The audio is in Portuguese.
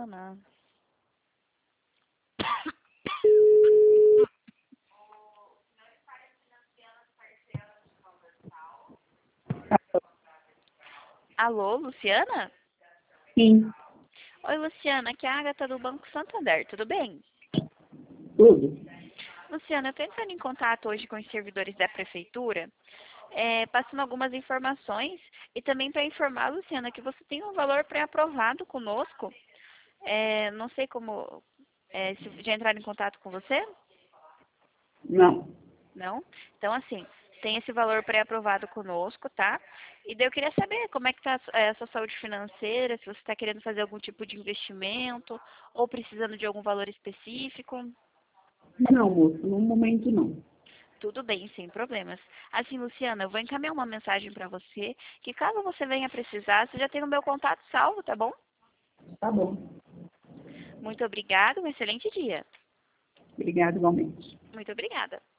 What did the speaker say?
Luciana. Alô, Luciana? Sim, Oi, Luciana, aqui é a Agatha do Banco Santander, tudo bem? tudo. Luciana, eu estou entrando em contato hoje com os servidores da prefeitura, passando algumas informações e também para informar, Luciana, que você tem um valor pré-aprovado conosco. Não sei como, se já entraram em contato com você? Não, Não? Então, assim, tem esse valor pré-aprovado conosco, tá? E daí eu queria saber como é que está a sua saúde financeira, se você está querendo fazer algum tipo de investimento ou precisando de algum valor específico. não, moço, no momento não. Tudo bem, sem problemas. Assim, Luciana, eu vou encaminhar uma mensagem para você, que caso você venha precisar, você já tem o meu contato salvo, tá bom? Tá bom. Muito obrigada, um excelente dia. Obrigada igualmente. Muito obrigada.